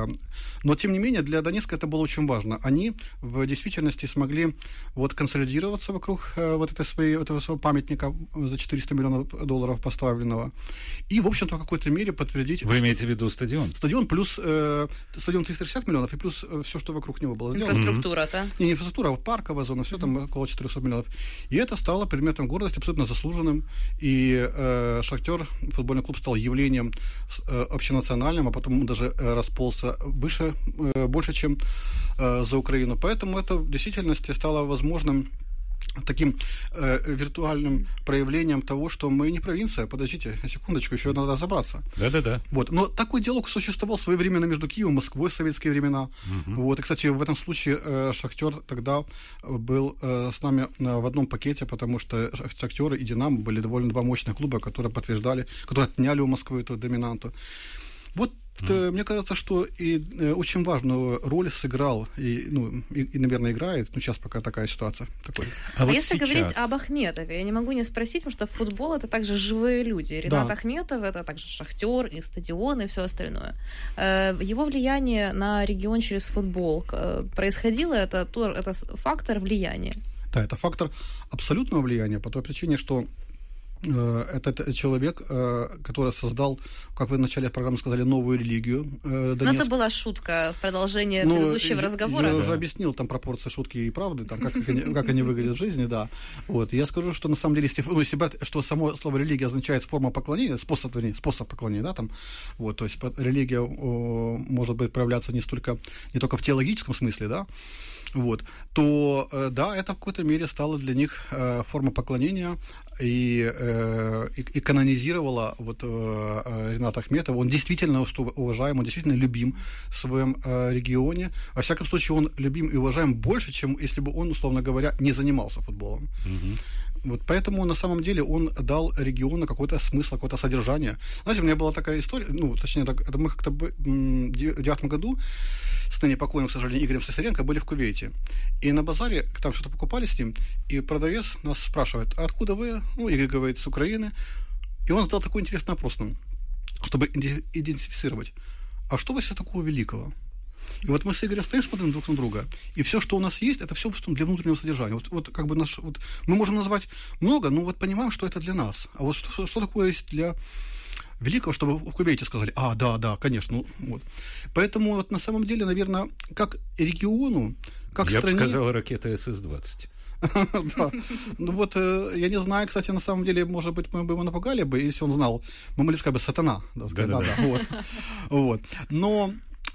Но, тем не менее, для Донецка это было очень важно. Они в действительности смогли вот консолидироваться вокруг вот этой своей, этого своего памятника за четыреста миллионов долларов поставленного. И, в общем-то, в какой-то мере подтвердить... Вы имеете в виду стадион? Стадион плюс... Э, стадион триста шестьдесят миллионов и плюс все, что вокруг него было сделано. Инфраструктура, да? Не, не инфраструктура, а вот парковая зона, все там около четыреста миллионов. И это стало предметом гордости, абсолютно заслуженным. И э, «Шахтер», футбольный клуб, стал явлением э, общенациональным, а потом даже э, расползся выше, э, больше, чем э, за Украину. Поэтому это в действительности стало возможным таким э, виртуальным проявлением того, что мы не провинция. Подождите, секундочку, еще надо разобраться. Да-да-да. Вот. Но такой диалог существовал своевременно между Киевом и Москвой в советские времена. Угу. Вот. И, кстати, в этом случае э, «Шахтер» тогда был э, с нами э, в одном пакете, потому что «Шахтеры» и «Динамо» были довольно два мощных клуба, которые подтверждали, которые отняли у Москвы эту доминанту. Вот. Mm. Мне кажется, что и э, очень важную роль сыграл и, ну, и, и, наверное, играет, ну, сейчас пока такая ситуация. Такой. А, а вот если сейчас... говорить об Ахметове, я не могу не спросить, потому что футбол — это также живые люди. Ренат да. Ахметов — это также «Шахтер», и стадион, и все остальное. Э, его влияние на регион через футбол э, происходило, это, это фактор влияния? Да, это фактор абсолютного влияния по той причине, что этот человек, который создал, как вы в начале программы сказали, новую религию. Но это была шутка в продолжение ну, предыдущего разговора. Я да. уже объяснил там пропорции шутки и правды, там, как, как, они, как они выглядят в жизни, да. Вот. Я скажу, что на самом деле, если, ну, если брать, что само слово религия означает форма поклонения, способ, вернее, способ поклонения, да, там, вот, то есть религия о, может быть проявляться не столько, не только в теологическом смысле, да, вот, то, да, это в какой-то мере стало для них э, форма поклонения и, э, и, и канонизировала вот, э, Рената Ахметова. Он действительно уважаем, он действительно любим в своем э, регионе. Во всяком случае, он любим и уважаем больше, чем если бы он, условно говоря, не занимался футболом. Mm-hmm. Вот поэтому, на самом деле, он дал региону какой-то смысл, какое-то содержание. Знаете, у меня была такая история, ну, точнее, так, это мы как-то в девятом году с ныне покойным, к сожалению, Игорем Слесаренко были в Кувейте. И на базаре там что-то покупали с ним, и продавец нас спрашивает: а откуда вы? Ну, Игорь говорит: с Украины. И он задал такой интересный вопрос нам, чтобы идентифицировать: а что у вас есть такого великого? И вот мы с Игорем стоим, смотрим друг на друга, и все, что у нас есть, это все для внутреннего содержания. Вот, вот как бы наш, вот, мы можем назвать много, но вот понимаем, что это для нас. А вот что, что такое есть для великого, чтобы в Кувейте сказали: а, да, да, конечно. Ну, вот. Поэтому вот на самом деле, наверное, как региону, как Я стране... бы сказал, ракета эс эс двадцать. Да. Ну вот, я не знаю, кстати, на самом деле, может быть, мы бы его напугали бы, если он знал. Мы могли сказать бы: сатана. Вот. Но...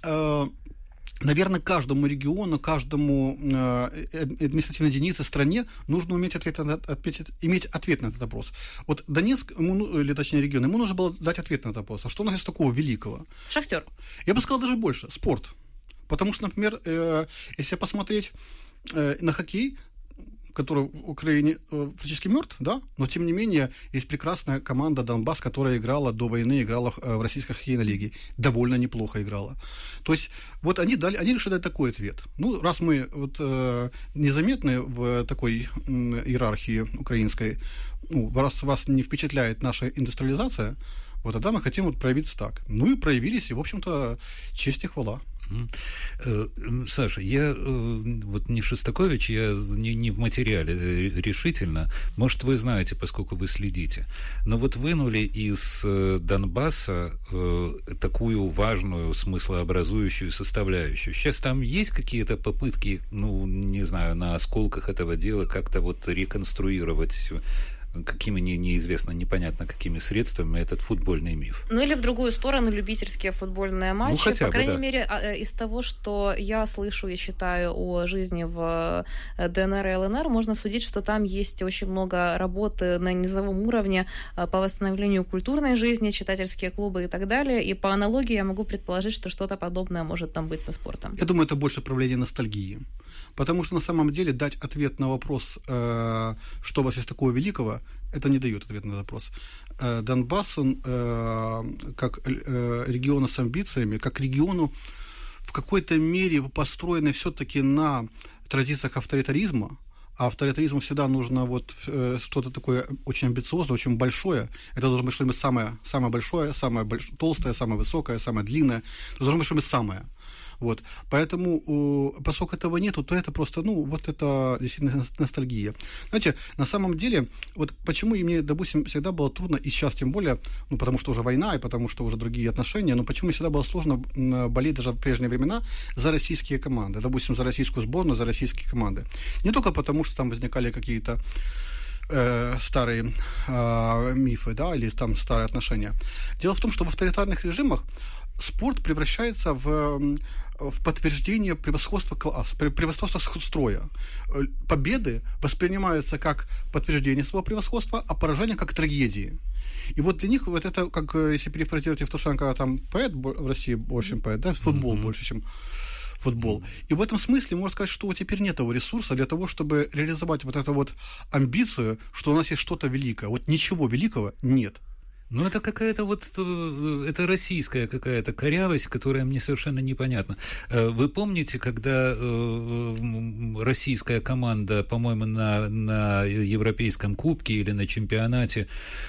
Наверное, каждому региону, каждому э, административной единице, стране нужно уметь ответ, ответить, иметь ответ на этот вопрос. Вот Донецк, ему, или точнее регион, ему нужно было дать ответ на этот вопрос. А что у нас есть такого великого? Шахтер. Я бы сказал даже больше. Спорт. Потому что, например, э, если посмотреть э, на хоккей, который в Украине э, практически мертв, да, но тем не менее есть прекрасная команда «Донбасс», которая играла до войны, играла э, в российской хоккейной лиге, довольно неплохо играла. То есть вот они дали, они решили дать такой ответ. Ну, раз мы вот э, незаметны в такой э, иерархии украинской, ну, раз вас не впечатляет наша индустриализация, вот тогда мы хотим вот проявиться так. Ну и проявились, и, в общем-то, честь и хвала. Саша, я вот не Шостакович, я не, не в материале решительно. Может, вы знаете, поскольку вы следите. Но вот вынули из Донбасса такую важную смыслообразующую составляющую. Сейчас там есть какие-то попытки, ну, не знаю, на осколках этого дела как-то вот реконструировать какими не, неизвестно, непонятно какими средствами этот футбольный миф. Ну или в другую сторону любительские футбольные матчи. Ну, хотя По бы, крайней да. мере, из того, что я слышу и читаю о жизни в ДНР и ЛНР, можно судить, что там есть очень много работы на низовом уровне по восстановлению культурной жизни, читательские клубы и так далее. И по аналогии я могу предположить, что что-то подобное может там быть со спортом. Я думаю, это больше проявление ностальгии. Потому что на самом деле дать ответ на вопрос, э, что у вас есть такого великого, это не дает ответ на вопрос. Э, Донбасс, он э, как э, регион с амбициями, как региону в какой-то мере построенный все-таки на традициях авторитаризма, а авторитаризму всегда нужно вот э, что-то такое очень амбициозное, очень большое. Это должно быть что-нибудь самое, самое большое, самое больш... толстое, самое высокое, самое длинное. Это должно быть что-нибудь самое. Вот. Поэтому, поскольку этого нету, то это просто, ну, вот это действительно ностальгия. Знаете, на самом деле, вот почему и мне, допустим, всегда было трудно, и сейчас тем более, ну, потому что уже война, и потому что уже другие отношения, но почему всегда было сложно болеть даже в прежние времена за российские команды, допустим, за российскую сборную, за российские команды. Не только потому, что там возникали какие-то э, старые э, мифы, да, или там старые отношения. Дело в том, что в авторитарных режимах спорт превращается в, в подтверждение превосходства класса, превосходства строя. Победы воспринимаются как подтверждение своего превосходства, а поражения как трагедии. И вот для них вот это, как если перефразировать Евтушенко, там поэт в России больше, чем поэт, да, футбол mm-hmm. больше, чем футбол. И в этом смысле можно сказать, что теперь нет того ресурса для того, чтобы реализовать вот эту вот амбицию, что у нас есть что-то великое. Вот ничего великого нет. Ну, это какая-то вот, это российская какая-то корявость, которая мне совершенно непонятна. Вы помните, когда российская команда, по-моему, на, на Европейском кубке или на чемпионате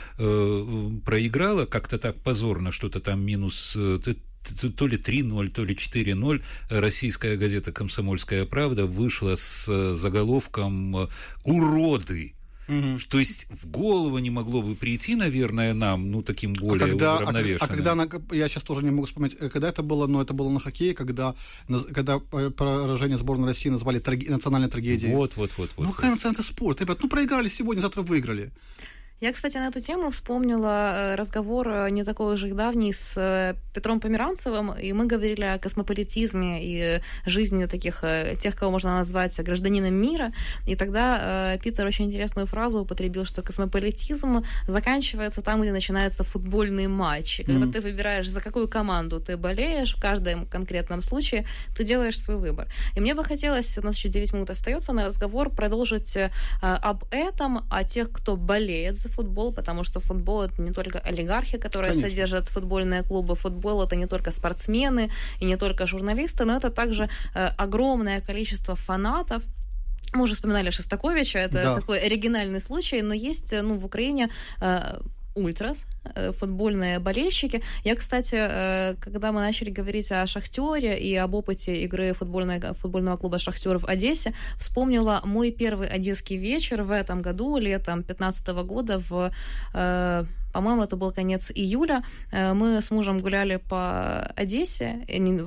проиграла как-то так позорно, что-то там минус... то ли три ноль, то ли четыре ноль, российская газета «Комсомольская правда» вышла с заголовком «Уроды». Угу. То есть в голову не могло бы прийти, наверное, нам, ну, таким более а когда, уравновешенным. А, а когда, она, я сейчас тоже не могу вспомнить, когда это было, но это было на хоккее, когда, когда поражение сборной России назвали траги, национальной трагедией. Вот, вот, вот. Ну, вот, какая вот. национальный спорт? Ребят, ну, проиграли сегодня, завтра выиграли. Я, кстати, на эту тему вспомнила разговор не такой уже и давний с Петром Померанцевым, и мы говорили о космополитизме и жизни таких, тех, кого можно назвать гражданином мира, и тогда Питер очень интересную фразу употребил, что космополитизм заканчивается там, где начинается футбольный матч. И когда mm-hmm. ты выбираешь, за какую команду ты болеешь, в каждом конкретном случае ты делаешь свой выбор. И мне бы хотелось, у нас еще девять минут остается на разговор, продолжить об этом, о тех, кто болеет за футбол, потому что футбол — это не только олигархи, которые Конечно. содержат футбольные клубы, футбол — это не только спортсмены и не только журналисты, но это также э, огромное количество фанатов. Мы уже вспоминали Шостаковича, это да. такой оригинальный случай, но есть ну, в Украине э, ультрас, футбольные болельщики. Я, кстати, когда мы начали говорить о «Шахтёре» и об опыте игры футбольного, футбольного клуба «Шахтёр» в Одессе, вспомнила мой первый одесский вечер в этом году, летом пятнадцатого года, в, по-моему, это был конец июля. Мы с мужем гуляли по Одессе,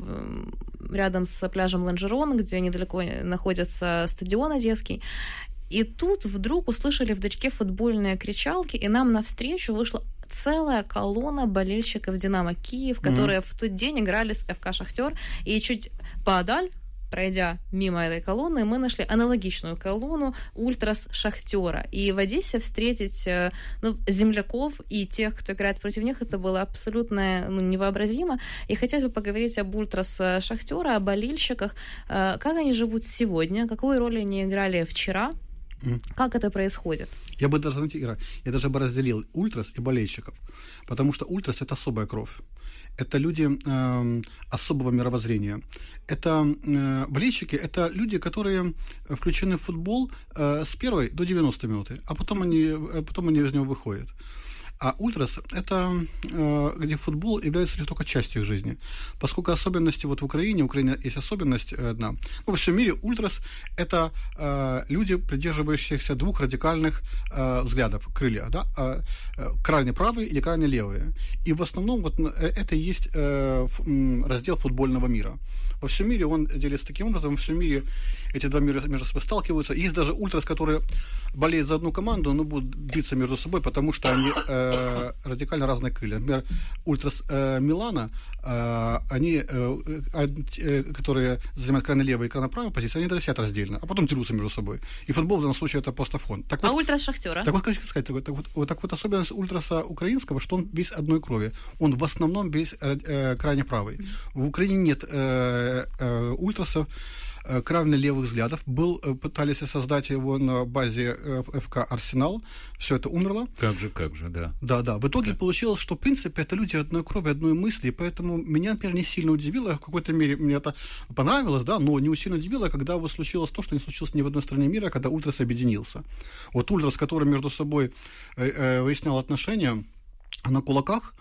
рядом с пляжем Ланжерон, где недалеко находится стадион одесский. И тут вдруг услышали вдалеке футбольные кричалки, и нам навстречу вышла целая колонна болельщиков «Динамо Киев», которые mm-hmm. в тот день играли с эф ка «Шахтёр». И чуть поодаль, пройдя мимо этой колонны, мы нашли аналогичную колонну ультрас «Шахтёра». И в Одессе встретить ну, земляков и тех, кто играет против них, это было абсолютно ну, невообразимо. И хотелось бы поговорить об ультрас «Шахтёра», о болельщиках, как они живут сегодня, какую роль они играли вчера, как это происходит? Я бы даже, знаете, Ира, я даже бы разделил ультрас и болельщиков, потому что ультрас — это особая кровь. Это люди э, особого мировоззрения. Это э, болельщики, это люди, которые включены в футбол э, с первой до девяностой минуты, а потом они, потом они из него выходят. А ультрас — это э, где футбол является лишь только частью их жизни. Поскольку особенности вот в Украине, в Украине есть особенность одна. Ну, во всем мире ультрас — это э, люди, придерживающиеся двух радикальных э, взглядов, крылья, да, э, крайне правые или крайне левые. И в основном вот это и есть э, раздел футбольного мира. Во всем мире он делится таким образом, во всем мире эти два мира между собой сталкиваются. Есть даже ультрас, которые болеют за одну команду, но будут биться между собой, потому что они э, радикально разные крылья. Например, ультрас э, Милана, э, они, э, э, которые занимают крайне левые и крайне правые позиции, они даже сидят раздельно, а потом дерутся между собой. И футбол в данном случае это просто фон. Так вот, а ультрас «Шахтёра»? Так вот, как сказать, так вот, вот, так вот особенность ультраса украинского, что он весь одной крови. Он в основном весь э, крайне правый. В Украине нет э, э, ультрасов крайне левых взглядов. Был, пытались создать его на базе эф ка «Арсенал». Все это умерло. Как же, как же, да. Да, да. В итоге да. получилось, что, в принципе, это люди одной крови, одной мысли, поэтому меня, например, не сильно удивило, в какой-то мере мне это понравилось, да, но не сильно удивило, когда вот случилось то, что не случилось ни в одной стране мира, когда ультрас объединился. Вот ультрас, который между собой э, э, выяснял отношения на кулаках,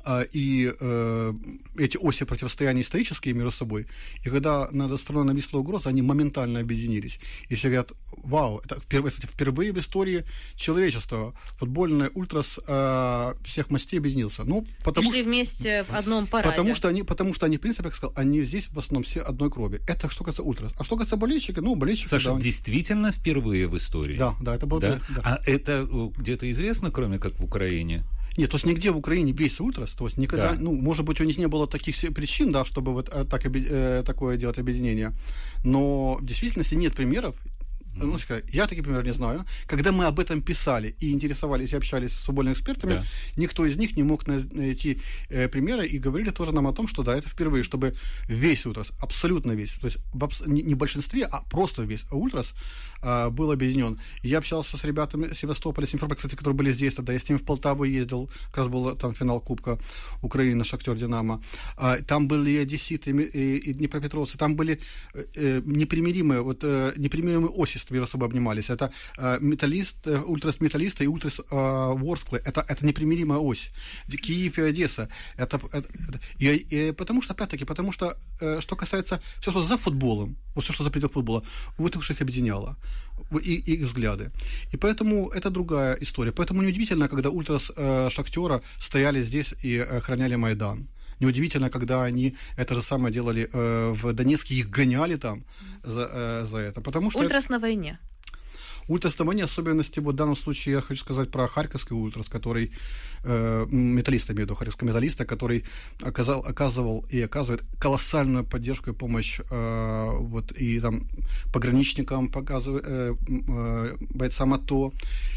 и э, эти оси противостояния исторические между собой, и когда над страной нависла угроза, они моментально объединились. И все говорят, вау, это впервые, кстати, впервые в истории человечества футбольный ультрас э, всех мастей объединился. Ну, потому и шли что, вместе в одном параде. Потому что они, потому что они, в принципе, как сказал, они здесь в основном все одной крови. Это что касается ультрас. А что касается болельщиков, ну, болельщики... Саша, да, действительно впервые в истории? Да, да, это было... Да? Да. А это где-то известно, кроме как в Украине? Нет, то есть нигде в Украине весь ультрас, то есть никогда, да. ну, может быть, у них не было таких причин, да, чтобы вот так, э, такое делать объединение, но в действительности нет примеров. Ну, я таких примеров не знаю. Когда мы об этом писали и интересовались, и общались с футбольными экспертами, да. никто из них не мог найти э, примеры, и говорили тоже нам о том, что да, это впервые, чтобы весь ультрас, абсолютно весь, то есть в абс- не, не в большинстве, а просто весь ультрас э, был объединен. Я общался с ребятами Севастополя, Симферополя, кстати, которые были здесь тогда, я с ними в Полтаву ездил, как раз был там финал Кубка Украины, Шахтер, Динамо. Э, там были и одесситы, и, и днепропетровцы, там были э, непримиримые, вот, э, непримиримые оси между собой обнимались. Это э, металлист, э, ультрас металлиста и ультрас э, Ворсклы. Это, это непримиримая ось. Киев и Одесса. Это, это, это, и, и, потому что, опять-таки, потому что, э, что касается все, что за футболом, вот все, что за пределы футбола, вот их их объединяло. И, и их взгляды. И поэтому это другая история. Поэтому неудивительно, когда ультрас э, Шахтера стояли здесь и охраняли Майдан. Неудивительно, когда они это же самое делали э, в Донецке, их гоняли там за, э, за это. Потому что ультрас это... на войне. Ультрас на войне, особенности, вот в данном случае я хочу сказать про харьковский ультрас, который, э, металлиста, имею в виду, харьковского металлиста, который оказал, оказывал и оказывает колоссальную поддержку и помощь э, вот, и там пограничникам, показывает, э, э, бойцам АТО.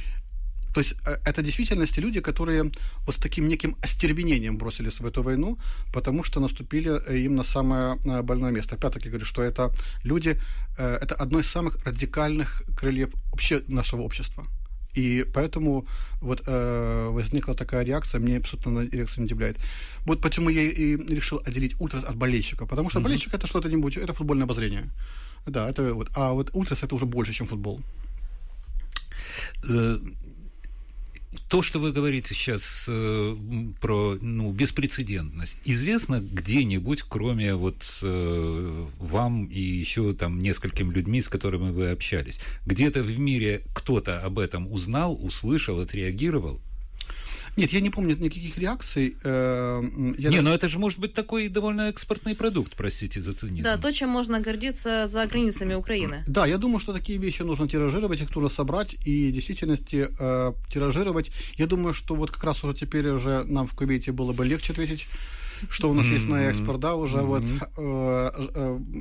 То есть это в действительности люди, которые вот с таким неким остервенением бросились в эту войну, потому что наступили им на самое больное место. Опять-таки говорю, что это люди, это одно из самых радикальных крыльев вообще нашего общества. И поэтому вот э, возникла такая реакция, мне абсолютно реакция не удивляет. Вот почему я и решил отделить ультрас от болельщиков, потому что mm-hmm. болельщик это что-то нибудь, это футбольное обозрение. Да, это вот. А вот ультрас это уже больше, чем футбол. То, что вы говорите сейчас э, про ну, беспрецедентность, известно где-нибудь, кроме вот э, вам и еще там нескольким людьми, с которыми вы общались, где-то в мире кто-то об этом узнал, услышал, отреагировал? Нет, я не помню никаких реакций. Я не, даже... но это же может быть такой довольно экспортный продукт, простите за цинизм. Да, то, чем можно гордиться за границами Украины. Да, я думаю, что такие вещи нужно тиражировать, их нужно собрать и в действительности э, тиражировать. Я думаю, что вот как раз уже теперь уже нам в Кувейте было бы легче ответить, что у нас mm-hmm. есть на экспорт, да, уже mm-hmm. вот э,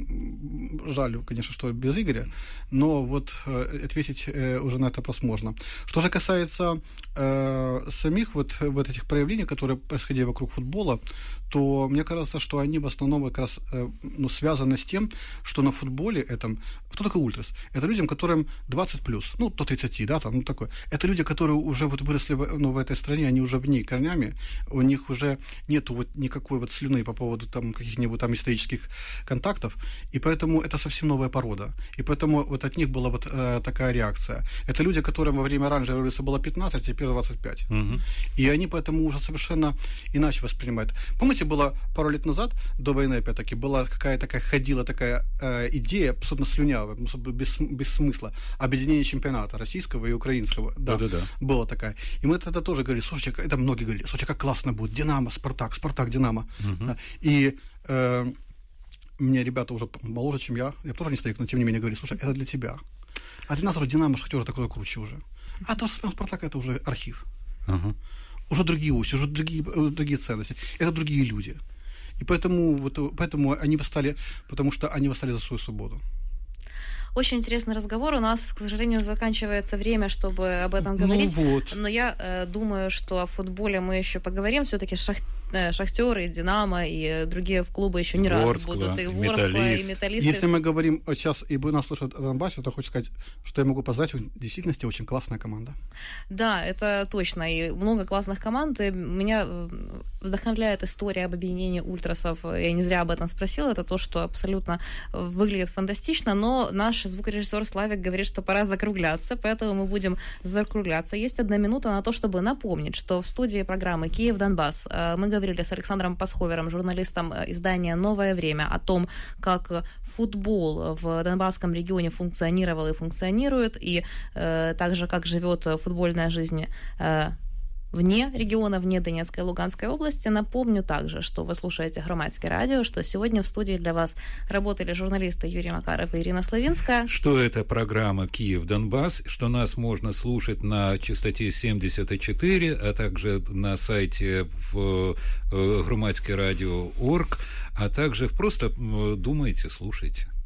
э, жаль, конечно, что без Игоря, но вот э, ответить э, уже на этот вопрос можно. Что же касается э, самих вот, вот этих проявлений, которые происходили вокруг футбола, то мне кажется, что они в основном как раз э, ну, связаны с тем, что на футболе этом... Кто такой ультрас? Это людям, которым двадцать плюс, ну, до тридцати, да, там, ну, такое. Это люди, которые уже вот выросли в, ну, в этой стране, они уже в ней корнями, у них уже нету вот никакой вот слюны по поводу там каких-нибудь там исторических контактов, и поэтому это совсем новая порода. И поэтому вот от них была вот э, такая реакция. Это люди, которым во время оранжевой революции было пятнадцать, а теперь двадцать пять. Угу. И они поэтому уже совершенно иначе воспринимают. Помните, было пару лет назад, до войны, опять-таки, была какая-то такая, ходила такая э, идея, абсолютно слюнявая, без, без смысла, объединение чемпионата российского и украинского. Да, Да-да-да. Была такая. И мы тогда тоже говорили, слушайте, это многие говорили, слушайте, как классно будет, Динамо, Спартак, Спартак, Динамо. Uh-huh. Да. И э, мне ребята уже моложе, чем я, я тоже не стоик, но тем не менее говорили, слушай, это для тебя. А для нас уже Динамо, Шахтер такое круче уже. А то, что Спартак, это уже архив. Uh-huh. Уже другие оси, уже другие, другие ценности. Это другие люди. И поэтому, вот, поэтому они восстали, потому что они восстали за свою свободу. Очень интересный разговор. У нас, к сожалению, заканчивается время, чтобы об этом говорить. Ну вот. Но я э, думаю, что о футболе мы еще поговорим. Все-таки шах... э, Шахтер и Динамо и другие клубы еще не Ворскла, раз будут. И Ворскла, и Металлист. Если мы говорим сейчас и будем нас слушать о Донбассе, то хочу сказать, что я могу поздать, в действительности очень классная команда. Да, это точно. И много классных команд. И меня вдохновляет история об объединении ультрасов. Я не зря об этом спросила. Это то, что абсолютно выглядит фантастично. Но наш звукорежиссер Славик говорит, что пора закругляться, поэтому мы будем закругляться. Есть одна минута на то, чтобы напомнить, что в студии программы «Киев-Донбасс» мы говорили с Александром Пасховером, журналистом издания «Новое время», о том, как футбол в Донбасском регионе функционировал и функционирует, и э, также как живет футбольная жизнь э, вне региона, вне Донецкой и Луганской области. Напомню также, что вы слушаете «Громадское радио», что сегодня в студии для вас работали журналисты Юрий Макаров и Ирина Славинская. Что это программа «Киев-Донбасс», что нас можно слушать на частоте семьдесят четыре, а также на сайте в громадское радио точка орг, а также просто думайте, слушайте.